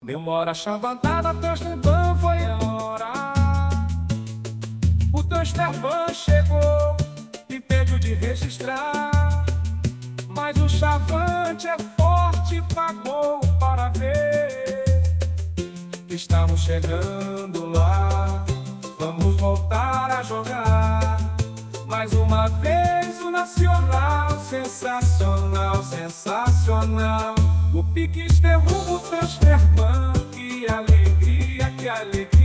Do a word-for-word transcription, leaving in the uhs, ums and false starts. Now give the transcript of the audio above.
Demora chavantada, Transferban foi embora. O Transferban chegou e pediu de registrar, mas o chavante é forte, pagou para ver. Estamos chegando lá, vamos voltar a jogar mais uma vez o Nacional. Sensacional, sensacional. O Piques derruba o Transferban. Que alegria, que alegria.